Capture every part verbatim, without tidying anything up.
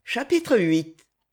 Chapitre huit.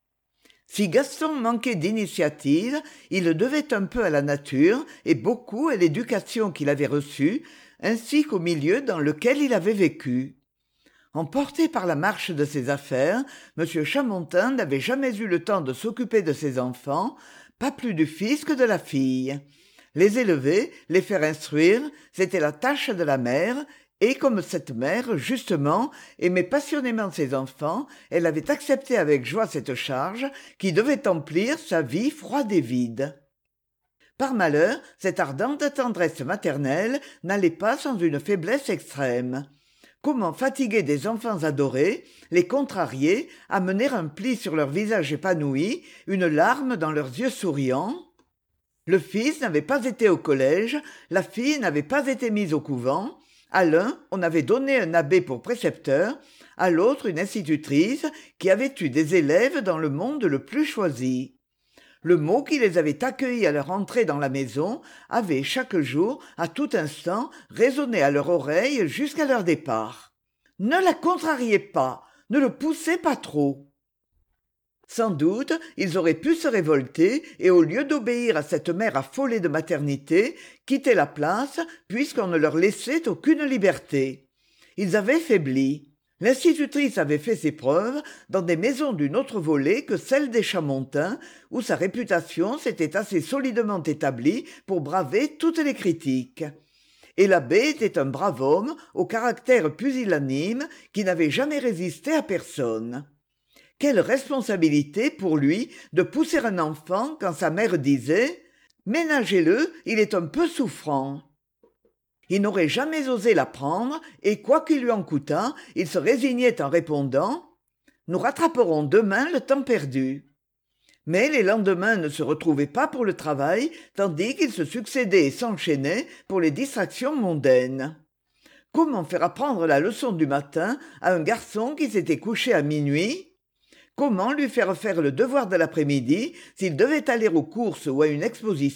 Si Gaston manquait d'initiative, il le devait un peu à la nature et beaucoup à l'éducation qu'il avait reçue, ainsi qu'au milieu dans lequel il avait vécu. Emporté par la marche de ses affaires, M. Chamontin n'avait jamais eu le temps de s'occuper de ses enfants, pas plus du fils que de la fille. Les élever, les faire instruire, c'était la tâche de la mère, et comme cette mère, justement, aimait passionnément ses enfants, elle avait accepté avec joie cette charge qui devait emplir sa vie froide et vide. Par malheur, cette ardente tendresse maternelle n'allait pas sans une faiblesse extrême. Comment fatiguer des enfants adorés, les contrarier, amener un pli sur leur visage épanoui, une larme dans leurs yeux souriants? Le fils n'avait pas été au collège, la fille n'avait pas été mise au couvent. À l'un, on avait donné un abbé pour précepteur, à l'autre une institutrice qui avait eu des élèves dans le monde le plus choisi. Le mot qui les avait accueillis à leur entrée dans la maison avait chaque jour, à tout instant, résonné à leur oreille jusqu'à leur départ. « Ne la contrariez pas, ne le poussez pas trop !» Sans doute, ils auraient pu se révolter et au lieu d'obéir à cette mère affolée de maternité, quitter la place puisqu'on ne leur laissait aucune liberté. Ils avaient faibli. L'institutrice avait fait ses preuves dans des maisons d'une autre volée que celle des Chamontins, où sa réputation s'était assez solidement établie pour braver toutes les critiques. Et l'abbé était un brave homme, au caractère pusillanime, qui n'avait jamais résisté à personne. Quelle responsabilité pour lui de pousser un enfant quand sa mère disait « Ménagez-le, il est un peu souffrant ». Il n'aurait jamais osé la prendre et quoi qu'il lui en coûtât, il se résignait en répondant « Nous rattraperons demain le temps perdu ». Mais les lendemains ne se retrouvaient pas pour le travail, tandis qu'ils se succédaient et s'enchaînaient pour les distractions mondaines. Comment faire apprendre la leçon du matin à un garçon qui s'était couché à minuit ? Comment lui faire faire le devoir de l'après-midi s'il devait aller aux courses ou à une exposition ?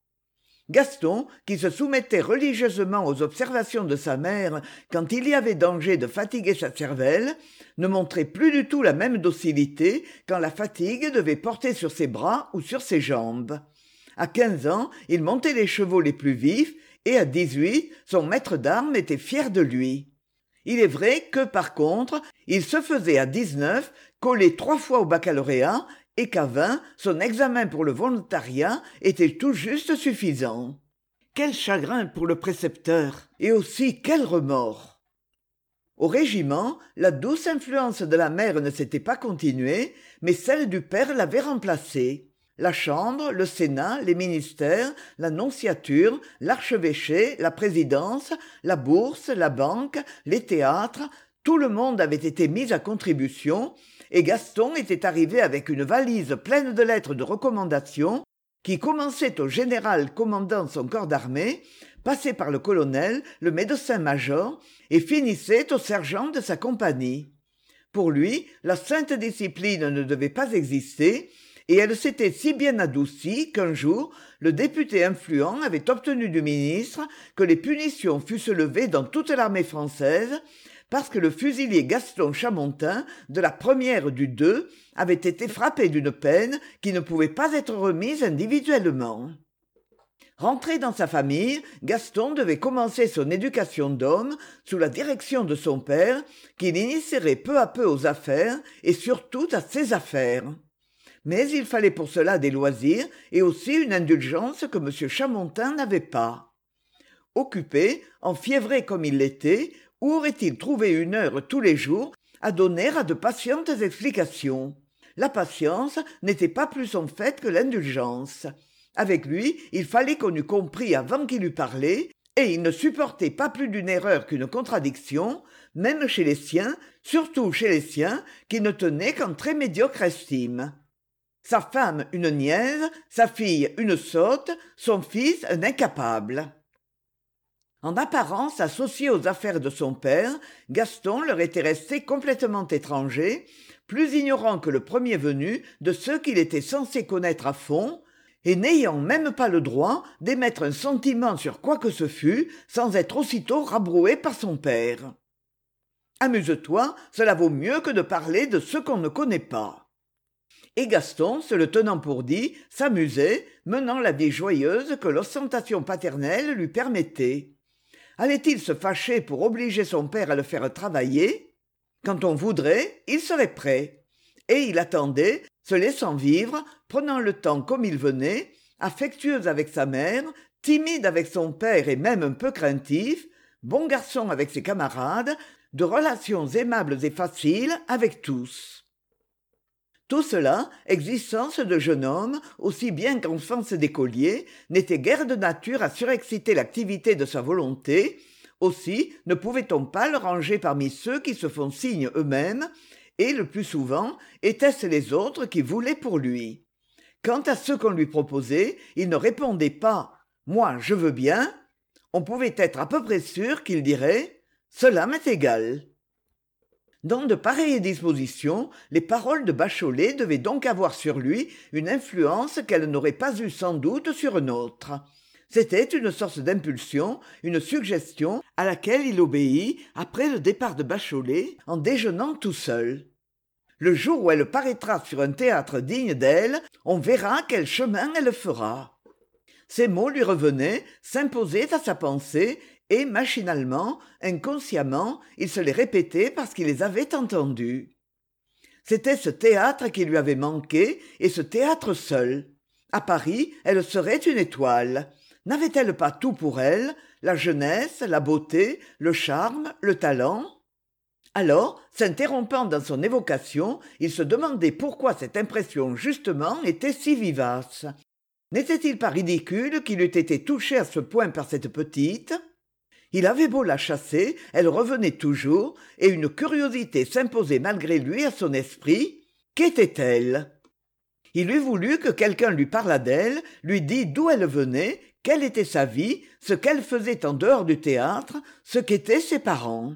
Gaston, qui se soumettait religieusement aux observations de sa mère quand il y avait danger de fatiguer sa cervelle, ne montrait plus du tout la même docilité quand la fatigue devait porter sur ses bras ou sur ses jambes. À quinze ans, il montait les chevaux les plus vifs et à dix-huit, son maître d'armes était fier de lui. Il est vrai que, par contre, il se faisait à dix-neuf coller trois fois au baccalauréat et qu'à vingt, son examen pour le volontariat était tout juste suffisant. Quel chagrin pour le précepteur et aussi quel remords! Au régiment, la douce influence de la mère ne s'était pas continuée, mais celle du père l'avait remplacée. La Chambre, le Sénat, les ministères, la nonciature, l'archevêché, la présidence, la bourse, la banque, les théâtres, tout le monde avait été mis à contribution, et Gaston était arrivé avec une valise pleine de lettres de recommandation qui commençait au général commandant son corps d'armée, passait par le colonel, le médecin-major, et finissait au sergent de sa compagnie. Pour lui, la sainte discipline ne devait pas exister, et elle s'était si bien adoucie qu'un jour, le député influent avait obtenu du ministre que les punitions fussent levées dans toute l'armée française, parce que le fusilier Gaston Chamontin, de la première du deux, avait été frappé d'une peine qui ne pouvait pas être remise individuellement. Rentré dans sa famille, Gaston devait commencer son éducation d'homme sous la direction de son père, qui l'initierait peu à peu aux affaires et surtout à ses affaires. Mais il fallait pour cela des loisirs et aussi une indulgence que M. Chamontin n'avait pas. Occupé, enfiévré comme il l'était, où aurait-il trouvé une heure tous les jours à donner à de patientes explications ? La patience n'était pas plus son fait que l'indulgence. Avec lui, il fallait qu'on eût compris avant qu'il eût parlé, et il ne supportait pas plus d'une erreur qu'une contradiction, même chez les siens, surtout chez les siens, qui ne tenaient qu'en très médiocre estime. Sa femme une niaise, sa fille une sotte, son fils un incapable. En apparence associé aux affaires de son père, Gaston leur était resté complètement étranger, plus ignorant que le premier venu de ceux qu'il était censé connaître à fond, et n'ayant même pas le droit d'émettre un sentiment sur quoi que ce fût sans être aussitôt rabroué par son père. Amuse-toi, cela vaut mieux que de parler de ce qu'on ne connaît pas. Et Gaston, se le tenant pour dit, s'amusait, menant la vie joyeuse que l'ostentation paternelle lui permettait. Allait-il se fâcher pour obliger son père à le faire travailler? Quand on voudrait, il serait prêt. Et il attendait, se laissant vivre, prenant le temps comme il venait, affectueux avec sa mère, timide avec son père et même un peu craintif, bon garçon avec ses camarades, de relations aimables et faciles avec tous. Tout cela, existence de jeune homme, aussi bien qu'enfance d'écolier, n'était guère de nature à surexciter l'activité de sa volonté. Aussi ne pouvait-on pas le ranger parmi ceux qui se font signe eux-mêmes, et le plus souvent étaient-ce les autres qui voulaient pour lui. Quant à ce qu'on lui proposait, il ne répondait pas « Moi, je veux bien », on pouvait être à peu près sûr qu'il dirait « Cela m'est égal ». Dans de pareilles dispositions, les paroles de Bacholet devaient donc avoir sur lui une influence qu'elles n'auraient pas eue sans doute sur un autre. C'était une sorte d'impulsion, une suggestion à laquelle il obéit après le départ de Bacholet en déjeunant tout seul. Le jour où elle paraîtra sur un théâtre digne d'elle, on verra quel chemin elle fera. Ces mots lui revenaient, s'imposaient à sa pensée, et machinalement, inconsciemment, il se les répétait parce qu'il les avait entendus. C'était ce théâtre qui lui avait manqué, et ce théâtre seul. À Paris, elle serait une étoile. N'avait-elle pas tout pour elle, la jeunesse, la beauté, le charme, le talent? Alors, s'interrompant dans son évocation, il se demandait pourquoi cette impression justement était si vivace. N'était-il pas ridicule qu'il eût été touché à ce point par cette petite? Il avait beau la chasser, elle revenait toujours, et une curiosité s'imposait malgré lui à son esprit. Qu'était-elle? Il eût voulu que quelqu'un lui parlât d'elle, lui dît d'où elle venait, quelle était sa vie, ce qu'elle faisait en dehors du théâtre, ce qu'étaient ses parents.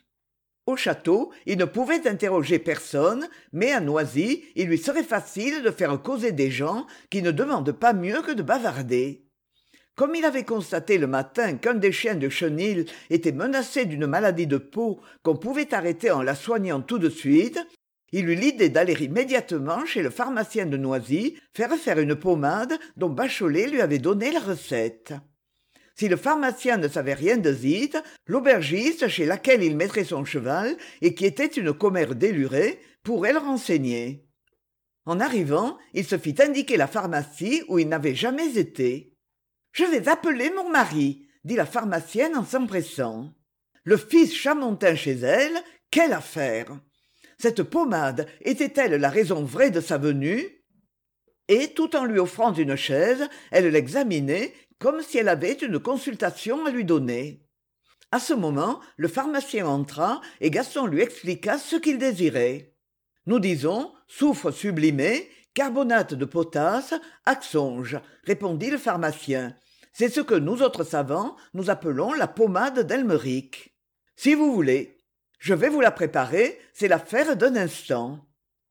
Au château, il ne pouvait interroger personne, mais à Noisy, il lui serait facile de faire causer des gens qui ne demandent pas mieux que de bavarder. Comme il avait constaté le matin qu'un des chiens de Chenil était menacé d'une maladie de peau qu'on pouvait arrêter en la soignant tout de suite, il eut l'idée d'aller immédiatement chez le pharmacien de Noisy faire faire une pommade dont Bacholet lui avait donné la recette. Si le pharmacien ne savait rien de Zite, l'aubergiste chez laquelle il mettrait son cheval et qui était une commère délurée pourrait le renseigner. En arrivant, il se fit indiquer la pharmacie où il n'avait jamais été. « Je vais appeler mon mari », dit la pharmacienne en s'empressant. Le fils Chamontin chez elle, quelle affaire! Cette pommade était-elle la raison vraie de sa venue? Et, tout en lui offrant une chaise, elle l'examinait comme si elle avait une consultation à lui donner. À ce moment, le pharmacien entra et Gaston lui expliqua ce qu'il désirait. Nous disons soufre sublimé, carbonate de potasse, axonge, répondit le pharmacien. C'est ce que nous autres savants nous appelons la pommade d'Elmeric. Si vous voulez, je vais vous la préparer, c'est l'affaire d'un instant.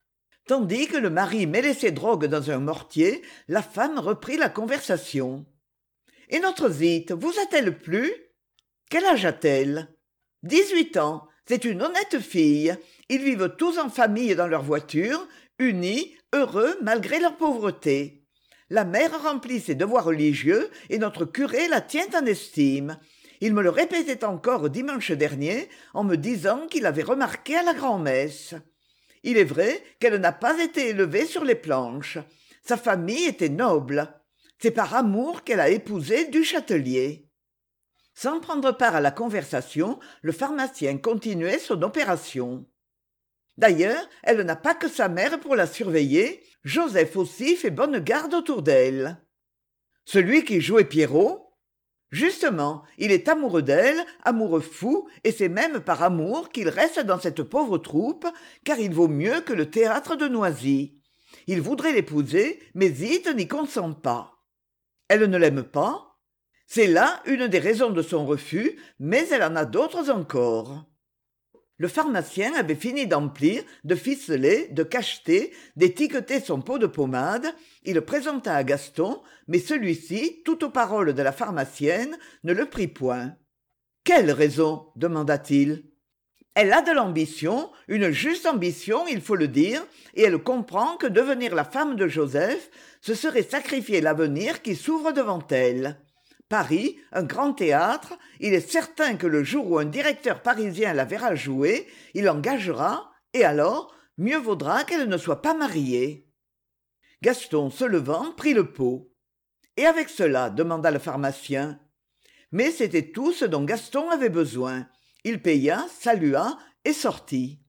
Tandis que le mari mêlait ses drogues dans un mortier, la femme reprit la conversation. Et notre Zite, vous a-t-elle plu? Quel âge a-t-elle? Dix-huit ans. C'est une honnête fille. Ils vivent tous en famille dans leur voiture, unis, heureux malgré leur pauvreté. La mère remplit ses devoirs religieux et notre curé la tient en estime. Il me le répétait encore dimanche dernier en me disant qu'il avait remarqué à la grand-messe. Il est vrai qu'elle n'a pas été élevée sur les planches. Sa famille était noble. C'est par amour qu'elle a épousé du Châtelier. Sans prendre part à la conversation, le pharmacien continuait son opération. D'ailleurs, elle n'a pas que sa mère pour la surveiller, Joseph aussi fait bonne garde autour d'elle. Celui qui jouait Pierrot? Justement, il est amoureux d'elle, amoureux fou, et c'est même par amour qu'il reste dans cette pauvre troupe, car il vaut mieux que le théâtre de Noisy. Il voudrait l'épouser, mais Zite n'y consent pas. Elle ne l'aime pas? C'est là une des raisons de son refus, mais elle en a d'autres encore. Le pharmacien avait fini d'emplir, de ficeler, de cacheter, d'étiqueter son pot de pommade. Il le présenta à Gaston, mais celui-ci, tout aux paroles de la pharmacienne, ne le prit point. « Quelle raison ?» demanda-t-il. Elle a de l'ambition, une juste ambition, il faut le dire, et elle comprend que devenir la femme de Joseph, ce serait sacrifier l'avenir qui s'ouvre devant elle. Paris, un grand théâtre, il est certain que le jour où un directeur parisien la verra jouer, il l'engagera, et alors, mieux vaudra qu'elle ne soit pas mariée. Gaston, se levant, prit le pot. « Et avec cela ?» demanda le pharmacien. Mais c'était tout ce dont Gaston avait besoin. Il paya, salua et sortit.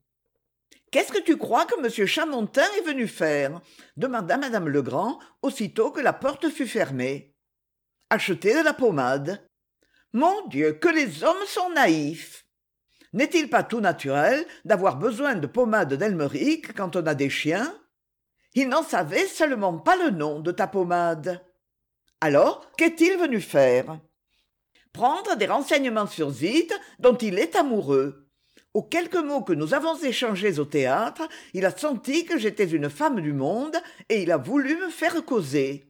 « Qu'est-ce que tu crois que M. Chamontin est venu faire ?» demanda madame Legrand, aussitôt que la porte fut fermée. « Acheter de la pommade. »« Mon Dieu, que les hommes sont naïfs ! N'est-il pas tout naturel d'avoir besoin de pommade d'Elmeric quand on a des chiens ? Il n'en savait seulement pas le nom de ta pommade. Alors, qu'est-il venu faire ? Prendre des renseignements sur Zite, dont il est amoureux. Aux quelques mots que nous avons échangés au théâtre, il a senti que j'étais une femme du monde et il a voulu me faire causer.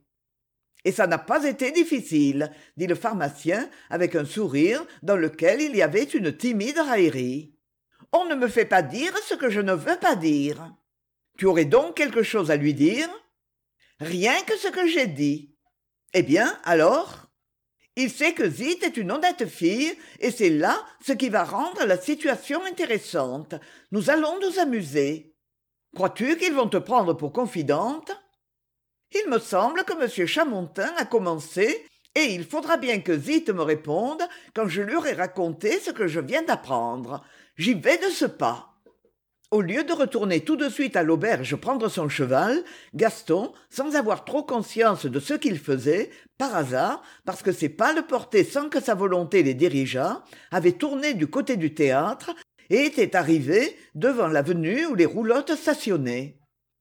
Et ça n'a pas été difficile, dit le pharmacien avec un sourire dans lequel il y avait une timide raillerie. On ne me fait pas dire ce que je ne veux pas dire. Tu aurais donc quelque chose à lui dire ? Rien que ce que j'ai dit. Eh bien, alors ? Il sait que Zite est une honnête fille, et c'est là ce qui va rendre la situation intéressante. Nous allons nous amuser. Crois-tu qu'ils vont te prendre pour confidente ? Il me semble que M. Chamontin a commencé, et il faudra bien que Zite me réponde quand je lui aurai raconté ce que je viens d'apprendre. J'y vais de ce pas. Au lieu de retourner tout de suite à l'auberge prendre son cheval, Gaston, sans avoir trop conscience de ce qu'il faisait, par hasard, parce que ses pas le portaient sans que sa volonté les dirigeât, avait tourné du côté du théâtre et était arrivé devant l'avenue où les roulottes stationnaient.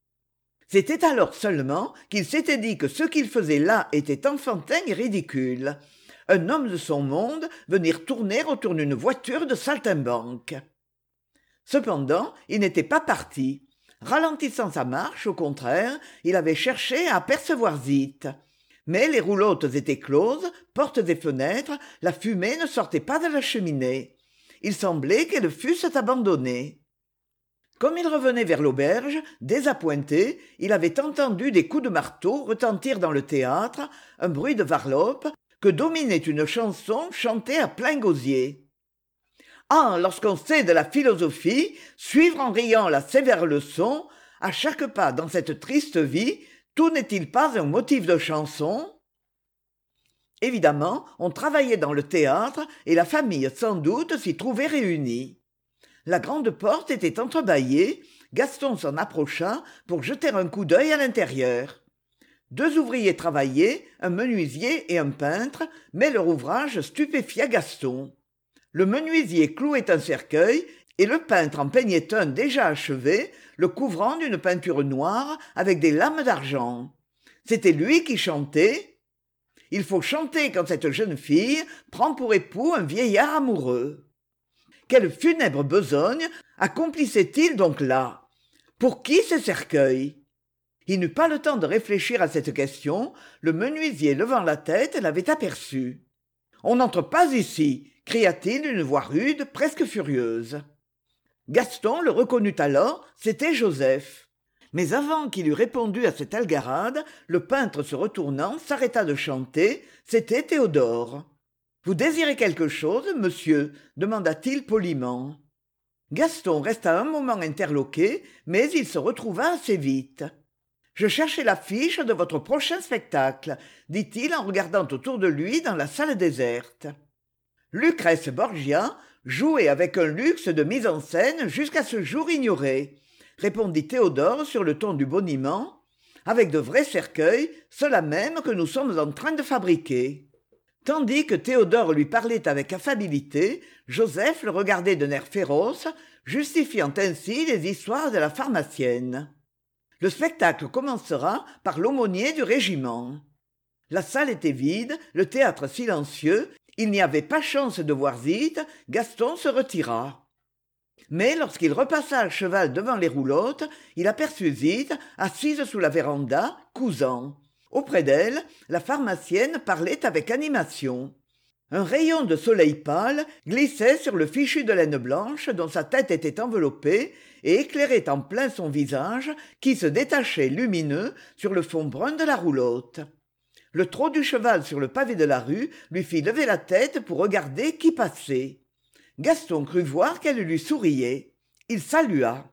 C'était alors seulement qu'il s'était dit que ce qu'il faisait là était enfantin et ridicule. Un homme de son monde venir tourner autour d'une voiture de saltimbanque. Cependant, il n'était pas parti. Ralentissant sa marche, au contraire, il avait cherché à apercevoir Zite. Mais les roulottes étaient closes, portes et fenêtres, la fumée ne sortait pas de la cheminée. Il semblait qu'elles fussent abandonnées. Comme il revenait vers l'auberge, désappointé, il avait entendu des coups de marteau retentir dans le théâtre, un bruit de varlope, que dominait une chanson chantée à plein gosier. Ah, lorsqu'on sait de la philosophie, suivre en riant la sévère leçon, à chaque pas dans cette triste vie, tout n'est-il pas un motif de chanson ? Évidemment, on travaillait dans le théâtre et la famille sans doute s'y trouvait réunie. La grande porte était entrebâillée, Gaston s'en approcha pour jeter un coup d'œil à l'intérieur. Deux ouvriers travaillaient, un menuisier et un peintre, mais leur ouvrage stupéfia Gaston. Le menuisier clouait un cercueil et le peintre en peignait un déjà achevé, le couvrant d'une peinture noire avec des lames d'argent. C'était lui qui chantait. Il faut chanter quand cette jeune fille prend pour époux un vieillard amoureux. Quelle funèbre besogne accomplissait-il donc là ? Pour qui ces cercueils ? Il n'eut pas le temps de réfléchir à cette question, le menuisier levant la tête l'avait aperçu. « On n'entre pas ici !» cria-t-il d'une voix rude, presque furieuse. Gaston le reconnut alors, c'était Joseph. Mais avant qu'il eût répondu à cette algarade, le peintre se retournant s'arrêta de chanter, c'était Théodore. « Vous désirez quelque chose, monsieur ?» demanda-t-il poliment. Gaston resta un moment interloqué, mais il se retrouva assez vite. « Je cherchais l'affiche de votre prochain spectacle, » dit-il en regardant autour de lui dans la salle déserte. Lucrèce Borgia jouait avec un luxe de mise en scène jusqu'à ce jour ignoré, répondit Théodore sur le ton du boniment, avec de vrais cercueils, ceux-là même que nous sommes en train de fabriquer. Tandis que Théodore lui parlait avec affabilité, Joseph le regardait d'un air féroce, justifiant ainsi les histoires de la pharmacienne. Le spectacle commencera par l'aumônier du régiment. La salle était vide, le théâtre silencieux, il n'y avait pas chance de voir Zite, Gaston se retira. Mais lorsqu'il repassa à cheval devant les roulottes, il aperçut Zite, assise sous la véranda, cousant. Auprès d'elle, la pharmacienne parlait avec animation. un rayon de soleil pâle glissait sur le fichu de laine blanche dont sa tête était enveloppée et éclairait en plein son visage qui se détachait lumineux sur le fond brun de la roulotte. Le trot du cheval sur le pavé de la rue lui fit lever la tête pour regarder qui passait. Gaston crut voir qu'elle lui souriait. Il salua.